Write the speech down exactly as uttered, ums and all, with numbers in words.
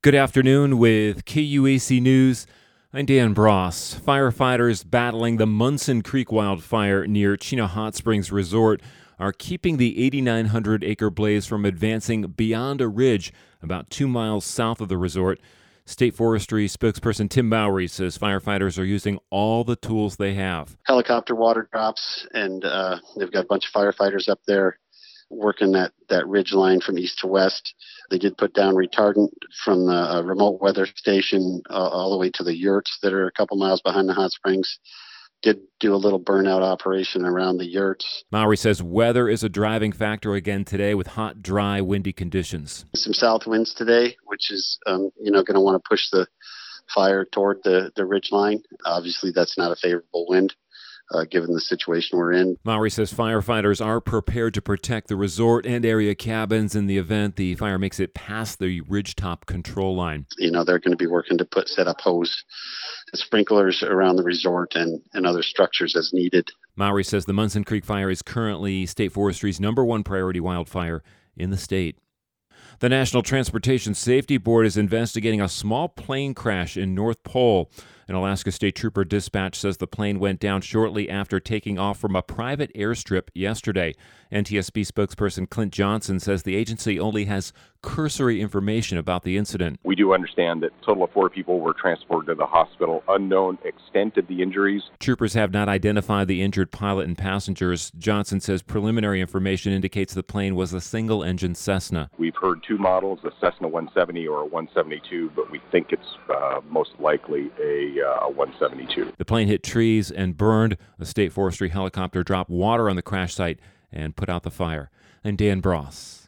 Good afternoon with K U A C News. I'm Dan Bross. Firefighters battling the Munson Creek wildfire near Chino Hot Springs Resort are keeping the eighty-nine hundred acre blaze from advancing beyond a ridge about two miles south of the resort. State Forestry spokesperson Tim Bowery says firefighters are using all the tools they have. Helicopter water drops, and uh, they've got a bunch of firefighters up there working that, that ridge line from east to west. They did put down retardant from the uh, remote weather station uh, all the way to the yurts that are a couple miles behind the hot springs. Did do a little burnout operation around the yurts. Bowery says weather is a driving factor again today with hot, dry, windy conditions. Some south winds today, which is um, you know going to want to push the fire toward the, the ridge line. Obviously, that's not a favorable wind. Uh, given the situation we're in. Bowery says firefighters are prepared to protect the resort and area cabins in the event the fire makes it past the ridgetop control line. You know, they're going to be working to put set up hose sprinklers around the resort and, and other structures as needed. Bowery says the Munson Creek fire is currently State Forestry's number one priority wildfire in the state. The National Transportation Safety Board is investigating a small plane crash in North Pole. An Alaska State Trooper dispatch says the plane went down shortly after taking off from a private airstrip yesterday. N T S B spokesperson Clint Johnson says the agency only has cursory information about the incident. We do understand that a total of four people were transported to the hospital. Unknown extent of the injuries. Troopers have not identified the injured pilot and passengers. Johnson says preliminary information indicates the plane was a single-engine Cessna. We've heard two models, a Cessna one seventy or a one seventy-two, but we think it's uh, most likely a uh, one seventy-two. The plane hit trees and burned. A State Forestry helicopter dropped water on the crash site and put out the fire. I'm Dan Bross.